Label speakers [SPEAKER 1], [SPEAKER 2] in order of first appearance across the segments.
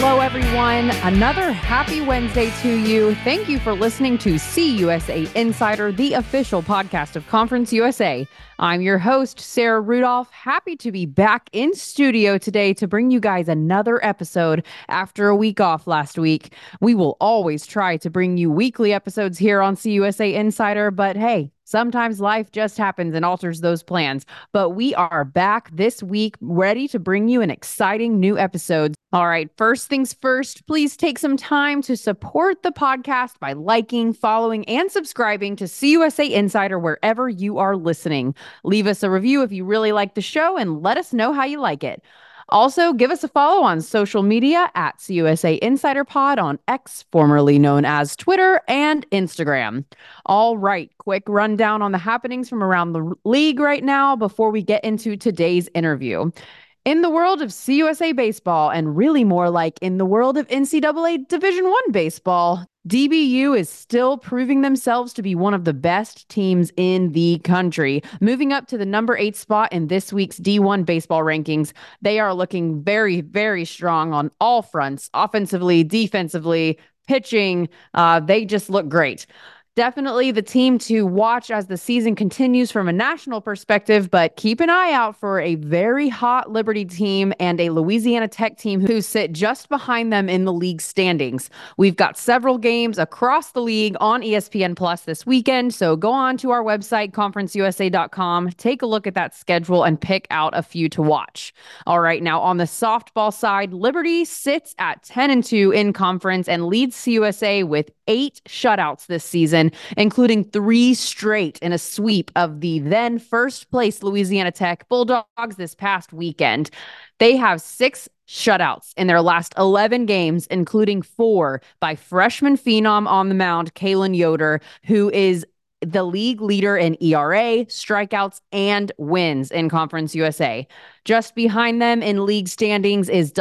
[SPEAKER 1] Hello, everyone. Another happy Wednesday to you. Thank you for listening to CUSA Insider, the official podcast of Conference USA. I'm your host, Sarah Rudolph. Happy to be back in studio today to bring you guys another episode after a week off last week. We will always try to bring you weekly episodes here on CUSA Insider, but hey, sometimes life just happens and alters those plans. But we are back this week, ready to bring you an exciting new episode. All right, first things first, please take some time to support the podcast by liking, following, and subscribing to CUSA Insider wherever you are listening. Leave us a review if you really like the show and let us know how you like it. Also, give us a follow on social media at CUSA Insider Pod on X, formerly known as Twitter, and Instagram. All right, quick rundown on the happenings from around the league right now before we get into today's interview. In the world of CUSA baseball, and really more like in the world of NCAA Division I baseball, DBU is still proving themselves to be one of the best teams in the country. Moving up to the number 8 spot in this week's D1 baseball rankings, they are looking very, very strong on all fronts, offensively, defensively, pitching. They just look great. Definitely the team to watch as the season continues from a national perspective, but keep an eye out for a very hot Liberty team and a Louisiana Tech team who sit just behind them in the league standings. We've got several games across the league on ESPN Plus this weekend, so go on to our website, conferenceusa.com, take a look at that schedule and pick out a few to watch. All right, now on the softball side, Liberty sits at 10-2 in conference and leads CUSA with 8 shutouts this season, including 3 straight in a sweep of the then first place Louisiana Tech Bulldogs this past weekend. They have 6 shutouts in their last 11 games, including 4 by freshman phenom on the mound, Kalen Yoder, who is the league leader in ERA, strikeouts, and wins in Conference USA. Just behind them in league standings is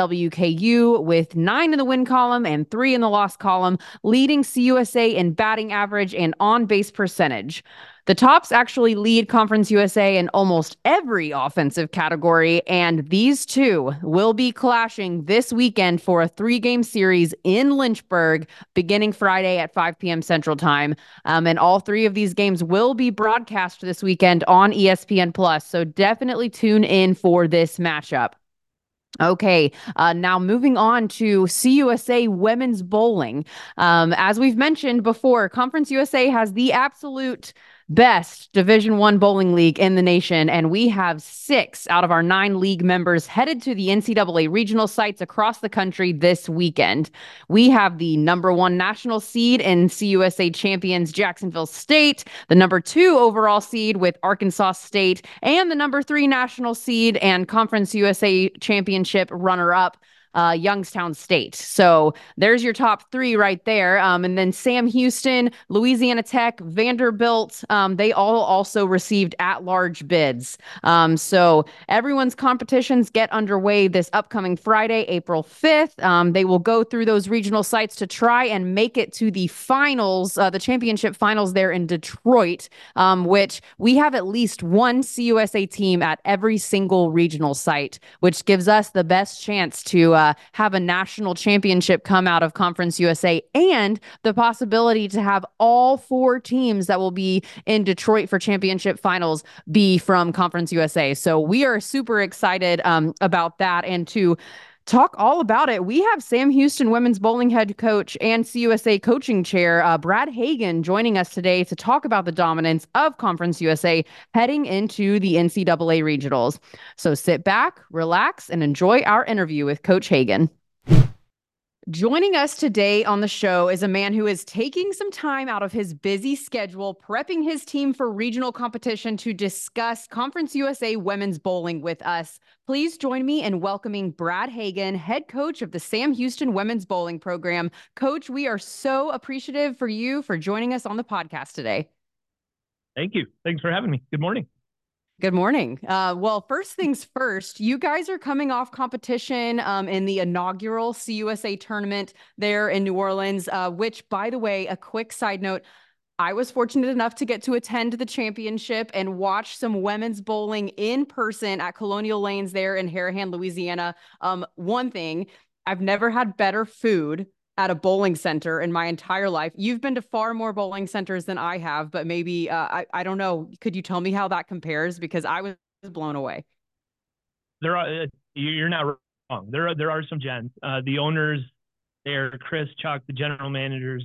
[SPEAKER 1] WKU with 9 in the win column and 3 in the loss column, leading CUSA in batting average and on-base percentage. The Tops actually lead Conference USA in almost every offensive category, and these two will be clashing this weekend for a 3-game series in Lynchburg beginning Friday at 5 p.m. Central Time. And all 3 of these games will be broadcast this weekend on ESPN Plus, so definitely tune in for this matchup. Okay, now moving on to CUSA women's bowling. As we've mentioned before, Conference USA has the absolute best Division I bowling league in the nation, and we have 6 out of our 9 league members headed to the NCAA regional sites across the country this weekend. We have the number 1 national seed in CUSA champions Jacksonville State, the number 2 overall seed with Arkansas State, and the number 3 national seed and Conference USA championship runner-up, Youngstown State. So there's your top 3 right there. And then Sam Houston, Louisiana Tech, Vanderbilt, they all also received at-large bids. So everyone's competitions get underway this upcoming Friday, April 5th. They will go through those regional sites to try and make it to the finals, the championship finals there in Detroit, which we have at least one CUSA team at every single regional site, which gives us the best chance to have a national championship come out of Conference USA and the possibility to have all 4 teams that will be in Detroit for championship finals be from Conference USA. So we are super excited about that. And to talk all about it, we have Sam Houston women's bowling head coach and CUSA coaching chair, Brad Hagan, joining us today to talk about the dominance of Conference USA heading into the NCAA regionals. So sit back, relax, and enjoy our interview with Coach Hagan. Joining us today on the show is a man who is taking some time out of his busy schedule, prepping his team for regional competition to discuss Conference USA women's bowling with us. Please join me in welcoming Brad Hagan, head coach of the Sam Houston women's bowling program. Coach, we are so appreciative for you for joining us on the podcast today.
[SPEAKER 2] Thank you. Thanks for having me. Good morning.
[SPEAKER 1] Good morning. Well, first things first, you guys are coming off competition in the inaugural CUSA tournament there in New Orleans, which, by the way, a quick side note, I was fortunate enough to get to attend the championship and watch some women's bowling in person at Colonial Lanes there in Harahan, Louisiana. One thing, I've never had better food at a bowling center in my entire life. You've been to far more bowling centers than I have, but maybe I don't know. Could you tell me how that compares? Because I was blown away.
[SPEAKER 2] There are you're not wrong. There are some gems. The owners, there, Chris, Chuck, the general managers.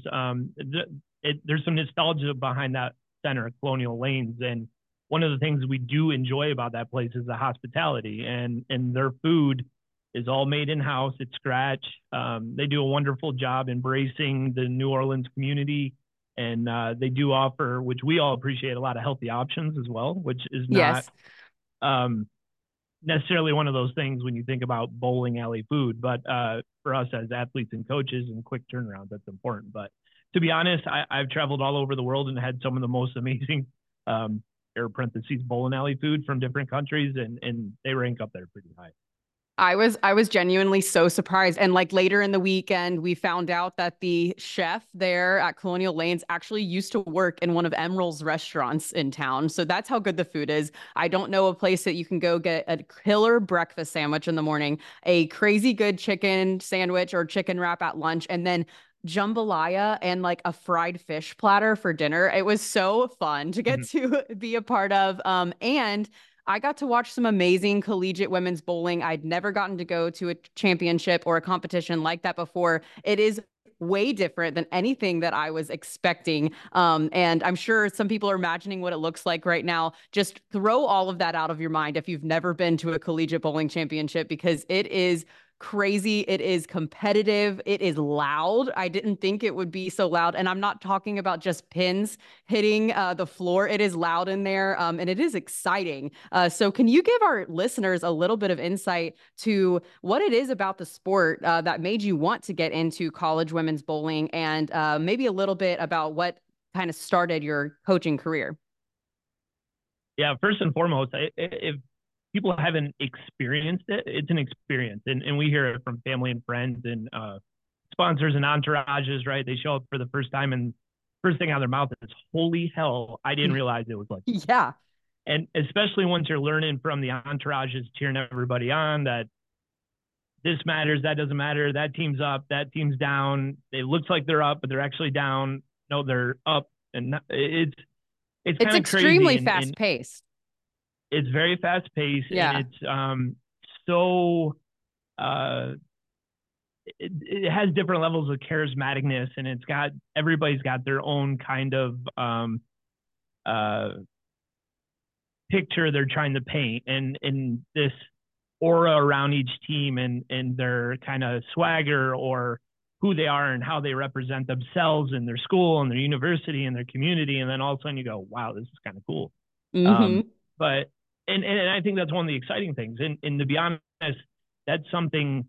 [SPEAKER 2] There's some nostalgia behind that center, Colonial Lanes, and one of the things we do enjoy about that place is the hospitality, and their food is all made in house. It's scratch. They do a wonderful job embracing the New Orleans community, and they do offer, which we all appreciate, a lot of healthy options as well, which is not
[SPEAKER 1] Yes.
[SPEAKER 2] um, necessarily one of those things when you think about bowling alley food, but for us as athletes and coaches and quick turnaround, that's important. But to be honest, I've traveled all over the world and had some of the most amazing air parentheses bowling alley food from different countries, and they rank up there pretty high.
[SPEAKER 1] I was genuinely so surprised. And like later in the weekend, we found out that the chef there at Colonial Lanes actually used to work in one of Emerald's restaurants in town. So that's how good the food is. I don't know a place that you can go get a killer breakfast sandwich in the morning, a crazy good chicken sandwich or chicken wrap at lunch, and then jambalaya and like a fried fish platter for dinner. It was so fun to get
[SPEAKER 2] Mhm.
[SPEAKER 1] to be a part of. And I got to watch some amazing collegiate women's bowling. I'd never gotten to go to a championship or a competition like that before. It is way different than anything that I was expecting. And I'm sure some people are imagining what it looks like right now. Just throw all of that out of your mind if you've never been to a collegiate bowling championship, because it is crazy. It is competitive. It is loud. I didn't think it would be so loud. And I'm not talking about just pins hitting the floor. It is loud in there, and it is exciting. So, can you give our listeners a little bit of insight to what it is about the sport that made you want to get into college women's bowling, and maybe a little bit about what kind of started your coaching career?
[SPEAKER 2] Yeah, first and foremost, if people haven't experienced it, it's an experience, and we hear it from family and friends and sponsors and entourages, right? They show up for the first time, and first thing out of their mouth is, "Holy hell, I didn't realize it was like."
[SPEAKER 1] Yeah.
[SPEAKER 2] And especially once you're learning from the entourages cheering everybody on that this matters, that doesn't matter, that team's up, that team's down. It looks like they're up, but they're actually down. No, they're up, and it's
[SPEAKER 1] It's
[SPEAKER 2] kind of crazy,
[SPEAKER 1] extremely
[SPEAKER 2] and
[SPEAKER 1] fast paced.
[SPEAKER 2] it's very fast paced, and
[SPEAKER 1] Yeah.
[SPEAKER 2] it's so uh it has different levels of charismaticness, and everybody's got their own kind of uh picture they're trying to paint, and this aura around each team, and their kind of swagger or who they are and how they represent themselves and their school and their university and their community. And then all of a sudden you go, wow, this is kind of cool.
[SPEAKER 1] Hmm.
[SPEAKER 2] But and I think that's one of the exciting things. And to be honest, that's something,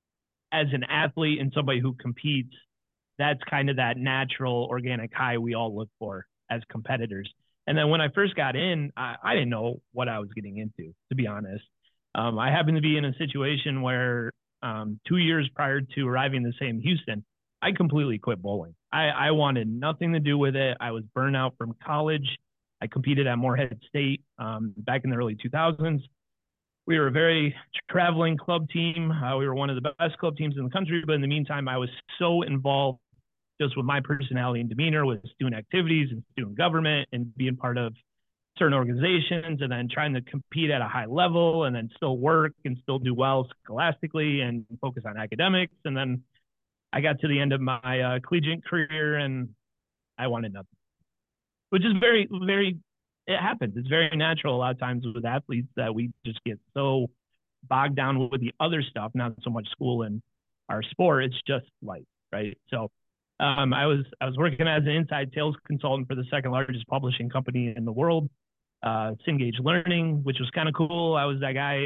[SPEAKER 2] as an athlete and somebody who competes, that's kind of that natural organic high we all look for as competitors. And then when I first got in, I didn't know what I was getting into, to be honest. I happened to be in a situation where 2 years prior to arriving the same Houston, I completely quit bowling. I wanted nothing to do with it. I was burnt out from college. I competed at Morehead State back in the early 2000s. We were a very traveling club team. We were one of the best club teams in the country. But in the meantime, I was so involved just with my personality and demeanor with student activities and student government and being part of certain organizations, and then trying to compete at a high level and then still work and still do well scholastically and focus on academics. And then I got to the end of my collegiate career and I wanted nothing, which is very, very, it happens. It's very natural a lot of times with athletes that we just get so bogged down with the other stuff, not so much school and our sport. It's just life, right? So I was working as an inside sales consultant for the second largest publishing company in the world, Cengage Learning, which was kind of cool. I was that guy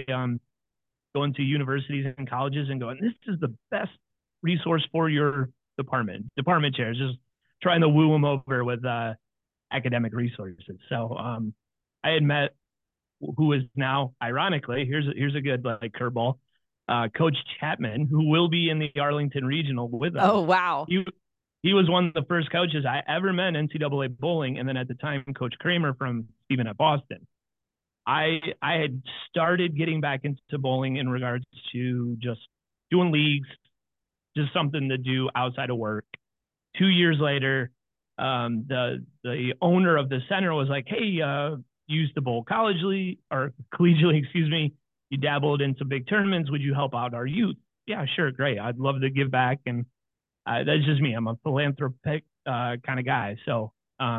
[SPEAKER 2] going to universities and colleges and going, "This is the best resource for your department chairs," just trying to woo them over with academic resources. So I had met who is now, ironically, here's a good like curveball, Coach Chapman, who will be in the Arlington Regional with us.
[SPEAKER 1] Oh, wow.
[SPEAKER 2] He was one of the first coaches I ever met in NCAA bowling, and then at the time, Coach Kramer from Stephen at Boston. I had started getting back into bowling in regards to just doing leagues, just something to do outside of work. 2 years later, the owner of the center was like, hey, you used to bowl collegially or collegially, excuse me. You dabbled in some big tournaments. Would you help out our youth? Yeah, sure. Great. I'd love to give back. And that's just me. I'm a philanthropic kind of guy. So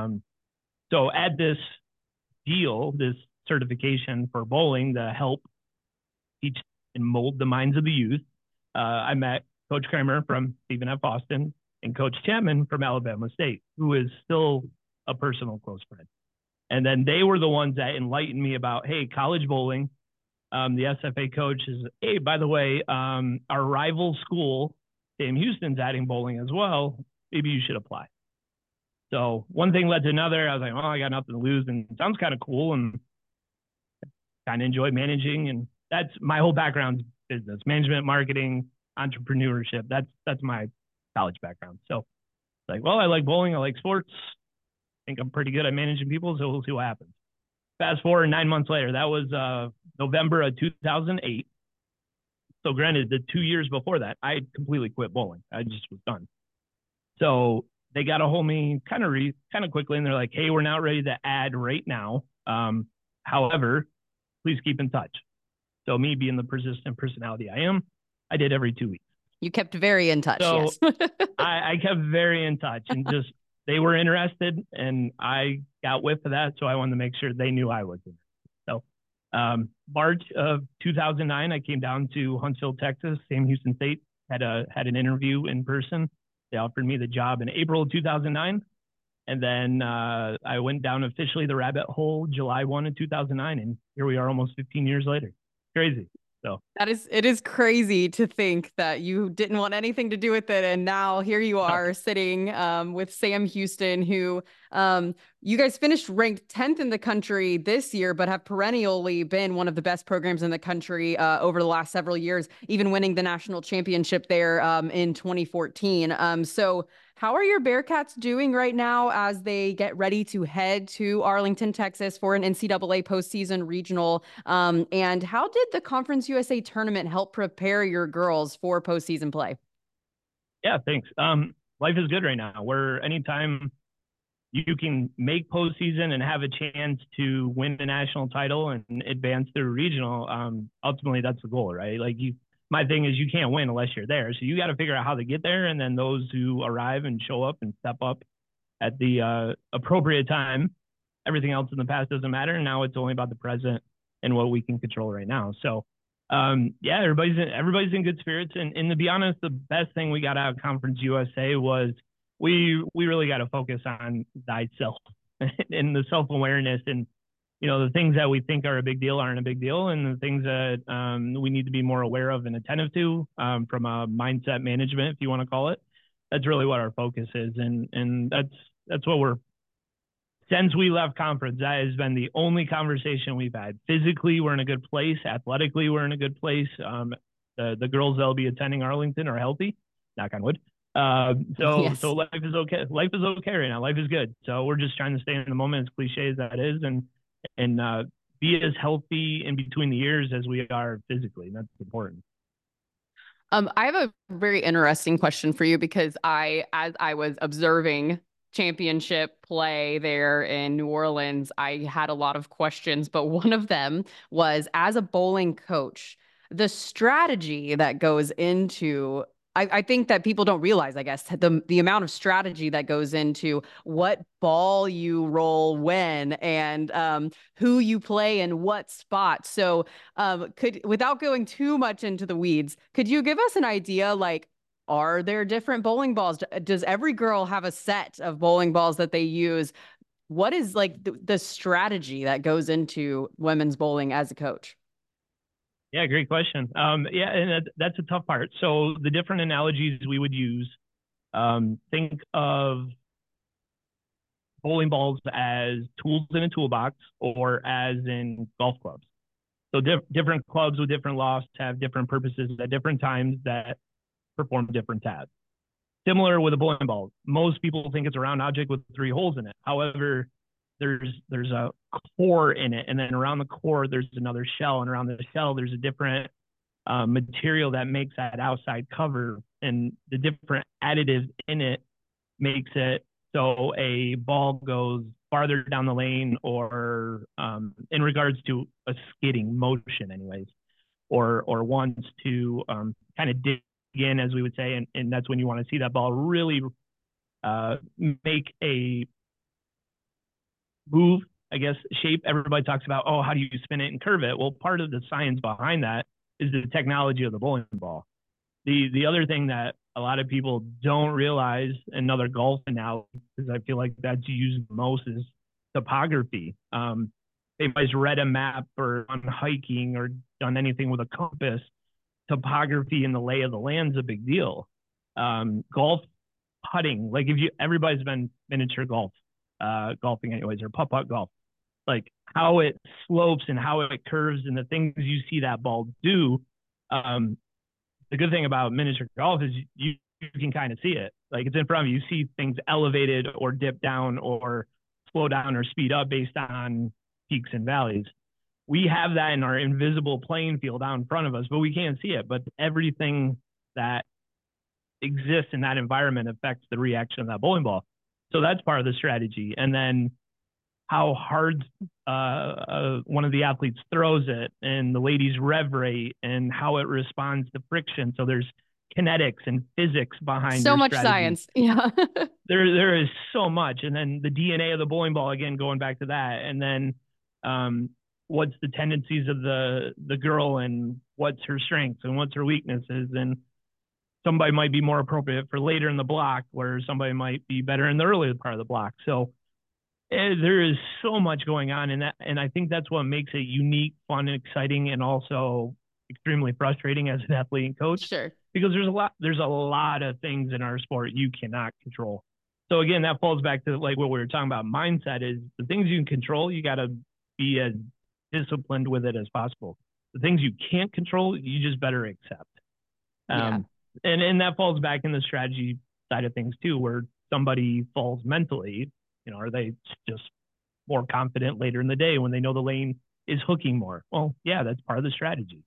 [SPEAKER 2] at this deal, this certification for bowling to help teach and mold the minds of the youth, I met Coach Kramer from Stephen F. Austin and Coach Chapman from Alabama State, who is still a personal close friend. And then they were the ones that enlightened me about, hey, college bowling. The SFA coach is, hey, by the way, our rival school, Sam Houston's adding bowling as well. Maybe you should apply. So one thing led to another. I was like, oh, I got nothing to lose. And it sounds kind of cool and kind of enjoy managing. And that's my whole background, business, management, marketing, entrepreneurship. That's my college background. So like, well, I like bowling. I like sports. I think I'm pretty good at managing people. So we'll see what happens. Fast forward 9 months later, that was November of 2008. So granted, the 2 years before that, I completely quit bowling. I just was done. So they got a hold of me kind of quickly, and they're like, hey, we're not ready to add right now. However, please keep in touch. So me being the persistent personality I am, I did every 2 weeks.
[SPEAKER 1] You kept very in touch,
[SPEAKER 2] so
[SPEAKER 1] yes.
[SPEAKER 2] I kept very in touch, and just they were interested, and I got whiff of that, so I wanted to make sure they knew I was in. So March of 2009, I came down to Huntsville, Texas. Sam Houston State had an interview in person. They offered me the job in April of 2009. And then I went down officially the rabbit hole July 1 of 2009. And here we are almost 15 years later. Crazy. So
[SPEAKER 1] it is crazy to think that you didn't want anything to do with it. And now here you are sitting with Sam Houston, who you guys finished ranked 10th in the country this year, but have perennially been one of the best programs in the country over the last several years, even winning the national championship there in 2014. So how are your Bearcats doing right now as they get ready to head to Arlington, Texas for an NCAA postseason regional? And how did the Conference USA tournament help prepare your girls for postseason play?
[SPEAKER 2] Yeah, thanks. Life is good right now. Where anytime you can make postseason and have a chance to win the national title and advance through regional, ultimately that's the goal, right? Like my thing is you can't win unless you're there. So you got to figure out how to get there. And then those who arrive and show up and step up at the appropriate time, everything else in the past doesn't matter. And now it's only about the present and what we can control right now. So yeah, everybody's in good spirits. And to be honest, the best thing we got out of Conference USA was we really got to focus on thyself and the self-awareness, and the things that we think are a big deal aren't a big deal, and the things that we need to be more aware of and attentive to from a mindset management, if you want to call it. That's really what our focus is, and that's what since we left conference, that has been the only conversation we've had. Physically, we're in a good place. Athletically, we're in a good place. The girls that'll be attending Arlington are healthy, knock on wood.
[SPEAKER 1] Yes.
[SPEAKER 2] So life is okay. Life is okay right now. Life is good. So we're just trying to stay in the moment, as cliche as that is, and be as healthy in between the years as we are physically. That's important.
[SPEAKER 1] I have a very interesting question for you, because as I was observing championship play there in New Orleans, I had a lot of questions, but one of them was, as a bowling coach, the strategy that goes into, I think that people don't realize, I guess, the amount of strategy that goes into what ball you roll when, and who you play in what spot. So without going too much into the weeds, could you give us an idea, like, are there different bowling balls? Does every girl have a set of bowling balls that they use? What is like the strategy that goes into women's bowling as a coach?
[SPEAKER 2] Yeah, great question. Yeah, and that's a tough part. So the different analogies we would use, think of bowling balls as tools in a toolbox, or as in golf clubs. So different clubs with different lofts have different purposes at different times that perform different tasks. Similar with a bowling ball. Most people think it's a round object with 3 holes in it. However, there's a core in it, and then around the core there's another shell, and around the shell there's a different material that makes that outside cover, and the different additives in it makes it so a ball goes farther down the lane, or in regards to a skidding motion anyways, or wants to kind of dig in, as we would say, and that's when you want to see that ball really make a move, I guess, shape. Everybody talks about, oh, how do you spin it and curve it? Well, part of the science behind that is the technology of the bowling ball. The other thing that a lot of people don't realize, another golf analogy, because I feel like that's used most, is topography. They've always read a map or on hiking or done anything with a compass. Topography and the lay of the land is a big deal. Golf putting, like everybody's been miniature golfing anyways, or putt golf, like how it slopes and how it curves and the things you see that ball do. The good thing about miniature golf is you can kind of see it. Like, it's in front of you. You see things elevated or dip down or slow down or speed up based on peaks and valleys. We have that in our invisible playing field out in front of us, but we can't see it. But everything that exists in that environment affects the reaction of that bowling ball. So that's part of the strategy. And then how hard one of the athletes throws it, and the lady's rev rate, and how it responds to friction. So there's kinetics and physics behind
[SPEAKER 1] so much
[SPEAKER 2] strategy.
[SPEAKER 1] Science. Yeah.
[SPEAKER 2] there is so much. And then the DNA of the bowling ball, again, going back to that. And then what's the tendencies of the girl, and what's her strengths and what's her weaknesses. And somebody might be more appropriate for later in the block, where somebody might be better in the earlier part of the block. So there is so much going on in that, and I think that's what makes it unique, fun, and exciting, and also extremely frustrating as an athlete and coach.
[SPEAKER 1] Sure.
[SPEAKER 2] Because there's a lot of things in our sport you cannot control. So again, that falls back to like what we were talking about. Mindset is the things you can control. You got to be as disciplined with it as possible. The things you can't control, you just better accept. And that falls back in the strategy side of things too, where somebody falls mentally. Are they just more confident later in the day when they know the lane is hooking more? Well, yeah, that's part of the strategy.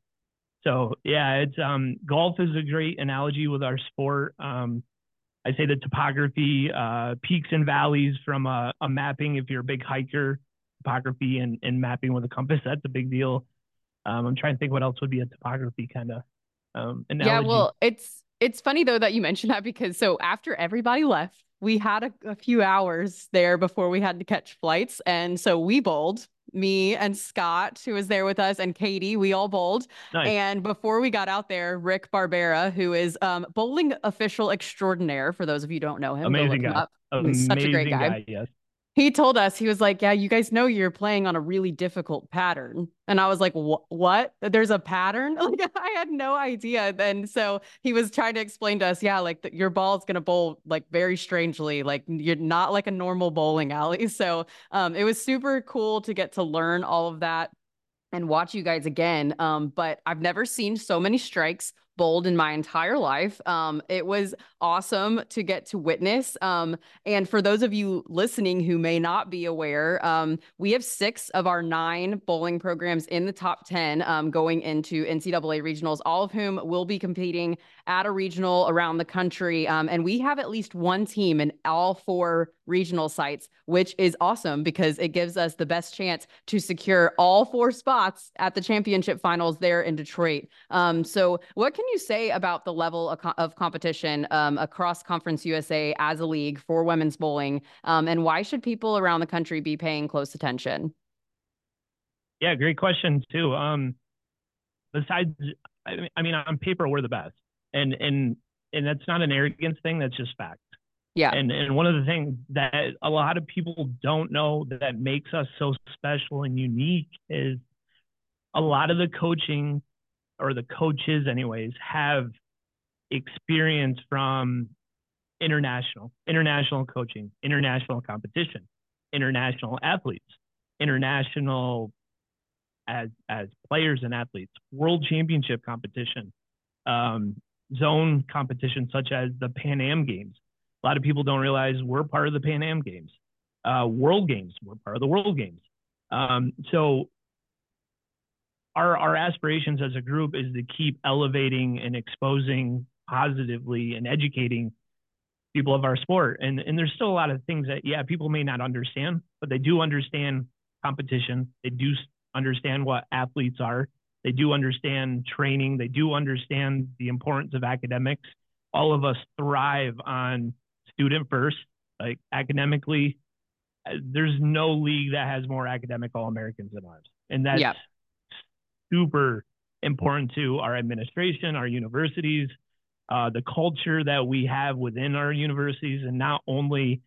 [SPEAKER 2] So yeah, it's golf is a great analogy with our sport. I say the topography, peaks and valleys from a mapping. If you're a big hiker, topography and mapping with a compass, that's a big deal. I'm trying to think what else would be a topography kind of analogy.
[SPEAKER 1] Yeah, well, it's funny though that you mentioned that, because so after everybody left, we had a few hours there before we had to catch flights. And so we bowled, me and Scott, who was there with us, and Katie, we all bowled.
[SPEAKER 2] Nice.
[SPEAKER 1] And before we got out there, Rick Barbera, who is bowling official extraordinaire, for those of you who don't know him,
[SPEAKER 2] amazing guy.
[SPEAKER 1] He's such a great guy.
[SPEAKER 2] Yes.
[SPEAKER 1] He told us, he was like, yeah, you guys know you're playing on a really difficult pattern. And I was like, what? There's a pattern? Like, I had no idea. And so he was trying to explain to us, yeah, like your ball's going to bowl like very strangely, like you're not like a normal bowling alley. So it was super cool to get to learn all of that and watch you guys again. But I've never seen so many strikes bowled in my entire life. It was awesome to get to witness. And for those of you listening who may not be aware, we have 6 of our 9 bowling programs in the top 10 going into NCAA regionals, all of whom will be competing at a regional around the country. And we have at least one team in all 4 regional sites, which is awesome because it gives us the best chance to secure all 4 spots at the championship finals there in Detroit. So what can you say about the level of competition across Conference USA as a league for women's bowling? And why should people around the country be paying close attention?
[SPEAKER 2] Yeah, great question too. Besides, I mean, on paper, we're the best. And that's not an arrogance thing. That's just fact.
[SPEAKER 1] Yeah.
[SPEAKER 2] And one of the things that a lot of people don't know that makes us so special and unique is a lot of the coaching, or the coaches anyways, have experience from international coaching, international competition, international athletes, international as players and athletes, world championship competition, zone competition such as the Pan Am Games. A lot of people don't realize we're part of the Pan Am Games. World Games, we're part of the World Games. So our aspirations as a group is to keep elevating and exposing positively and educating people of our sport. And there's still a lot of things that, yeah, people may not understand, but they do understand competition. They do understand what athletes are. They do understand training. They do understand the importance of academics. All of us thrive on student first, like academically. There's no league that has more academic All-Americans than ours. And that's super important to our administration, our universities, the culture that we have within our universities, and not only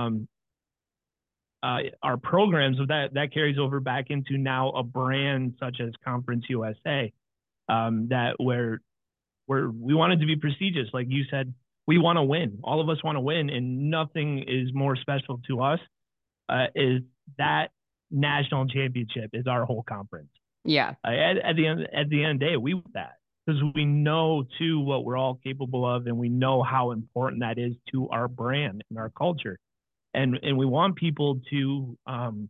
[SPEAKER 2] our programs, that carries over back into now a brand such as Conference USA, that where we want it to be prestigious. Like you said, we want to win. All of us want to win, and nothing is more special to us. Is that national championship is our whole conference.
[SPEAKER 1] Yeah.
[SPEAKER 2] At the end of the day, we want that because we know too what we're all capable of, and we know how important that is to our brand and our culture. And we want people to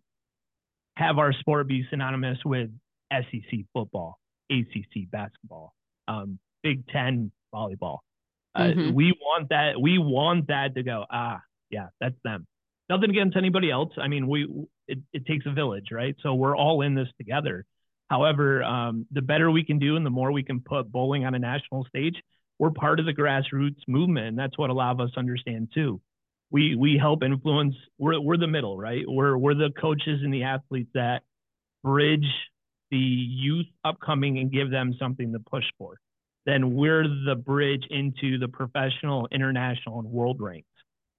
[SPEAKER 2] have our sport be synonymous with SEC football, ACC basketball, Big Ten volleyball. We want that. We want that to go. Yeah, that's them. Nothing against anybody else. I mean, it takes a village, right? So we're all in this together. However, the better we can do and the more we can put bowling on a national stage, we're part of the grassroots movement. And that's what a lot of us understand too. We help influence. We're the middle, right? We're the coaches and the athletes that bridge the youth upcoming and give them something to push for. Then we're the bridge into the professional, international, and world ranks.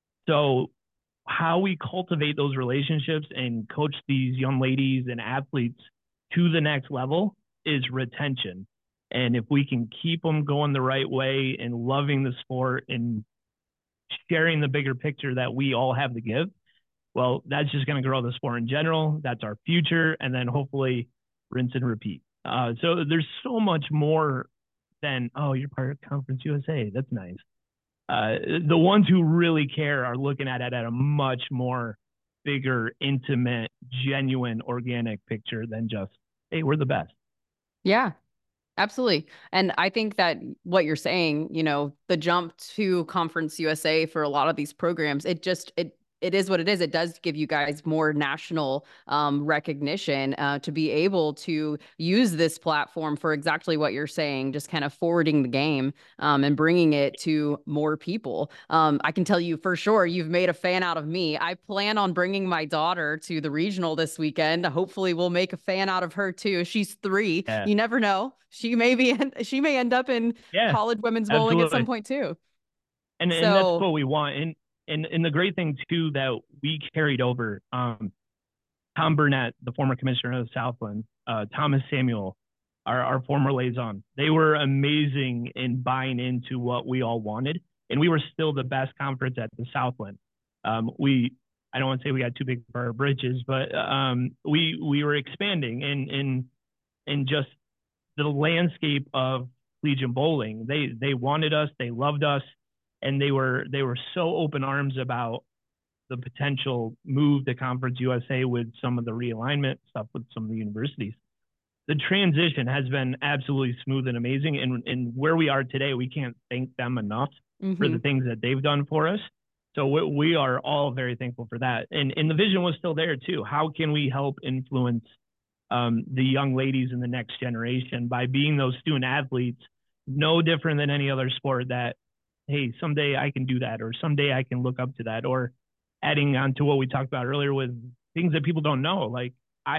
[SPEAKER 2] So how we cultivate those relationships and coach these young ladies and athletes to the next level is retention. And if we can keep them going the right way and loving the sport and sharing the bigger picture that we all have to give, well, that's just going to grow the sport in general. That's our future. And then hopefully rinse and repeat. So there's so much more than, oh, you're part of Conference USA. That's nice. The ones who really care are looking at it at a much more bigger, intimate, genuine, organic picture than just, hey, we're the best.
[SPEAKER 1] Yeah, absolutely. And I think that what you're saying, the jump to Conference USA for a lot of these programs, it is what it is. It does give you guys more national recognition to be able to use this platform for exactly what you're saying, just kind of forwarding the game and bringing it to more people. I can tell you for sure, you've made a fan out of me. I plan on bringing my daughter to the regional this weekend. Hopefully we'll make a fan out of her too. She's 3. Yeah. You never know. She may end up in college women's bowling at some point too.
[SPEAKER 2] And that's what we want. And the great thing too that we carried over, Tom Burnett, the former commissioner of Southland, Thomas Samuel, our former liaison, they were amazing in buying into what we all wanted, and we were still the best conference at the Southland. I don't want to say we got too big for our britches, but we were expanding in just the landscape of collegiate bowling. They wanted us, they loved us. And they were so open arms about the potential move to Conference USA with some of the realignment stuff with some of the universities. The transition has been absolutely smooth and amazing. And where we are today, we can't thank them enough for the things that they've done for us. So we are all very thankful for that. And the vision was still there too. How can we help influence the young ladies in the next generation by being those student athletes, no different than any other sport that, hey, someday I can do that, or someday I can look up to that, or adding on to what we talked about earlier with things that people don't know. Like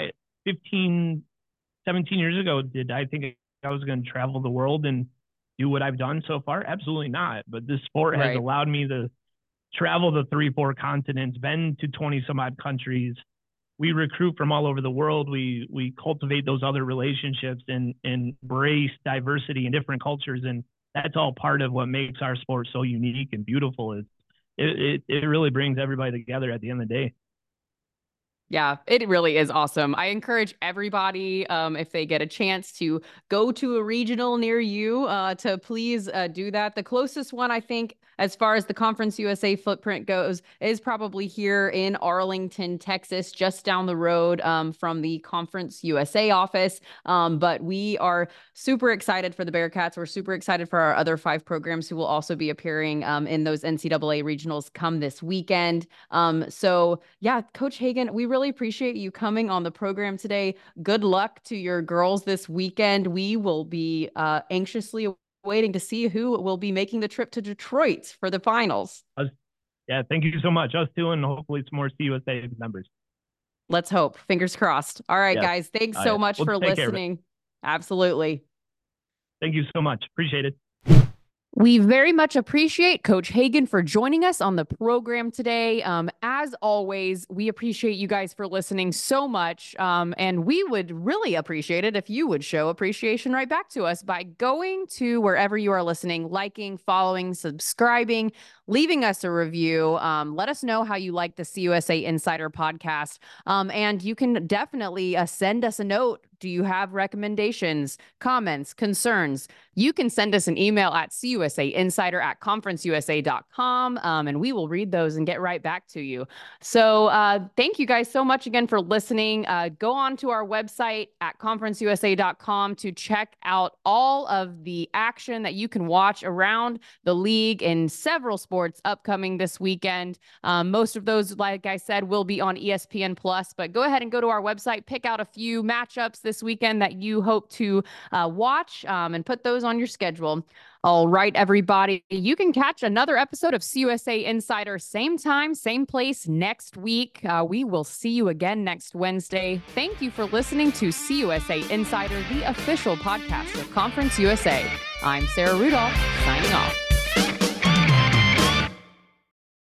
[SPEAKER 2] 17 years ago, did I think I was going to travel the world and do what I've done so far? Absolutely not. But this sport has allowed me to travel the 3-4 continents, been to 20 some odd countries. We recruit from all over the world. We cultivate those other relationships and embrace diversity in different cultures. And that's all part of what makes our sport so unique and beautiful. Is it really brings everybody together at the end of the day.
[SPEAKER 1] Yeah, it really is awesome. I encourage everybody, if they get a chance to go to a regional near you, to please do that. The closest one, I think, as far as the Conference USA footprint goes, is probably here in Arlington, Texas, just down the road from the Conference USA office. But we are super excited for the Bearcats. We're super excited for our other 5 programs who will also be appearing in those NCAA regionals come this weekend. So yeah, Coach Hagan, we really appreciate you coming on the program today. Good luck to your girls this weekend. We will be anxiously waiting to see who will be making the trip to Detroit for the finals.
[SPEAKER 2] Yeah, thank you so much. Us too, and hopefully it's more CUSA members.
[SPEAKER 1] Let's hope. Fingers crossed. All right, guys. Thanks so much for listening. Absolutely.
[SPEAKER 2] Thank you so much. Appreciate it.
[SPEAKER 1] We very much appreciate Coach Hagan for joining us on the program today. As always, we appreciate you guys for listening so much. And we would really appreciate it if you would show appreciation right back to us by going to wherever you are listening, liking, following, subscribing, leaving us a review. Let us know how you like the CUSA Insider podcast. And you can definitely send us a note. Do you have recommendations, comments, concerns? You can send us an email at cusainsider@conferenceusa.com, and we will read those and get right back to you. So thank you guys so much again for listening. Go on to our website at conferenceusa.com to check out all of the action that you can watch around the league in several sports upcoming this weekend. Most of those, like I said, will be on ESPN Plus, but go ahead and go to our website, pick out a few matchups this weekend that you hope to watch, and put those on your schedule. All right, everybody, you can catch another episode of CUSA Insider, same time, same place next week. We will see you again next Wednesday. Thank you for listening to CUSA Insider, the official podcast of Conference USA. I'm Sarah Rudolph, signing off.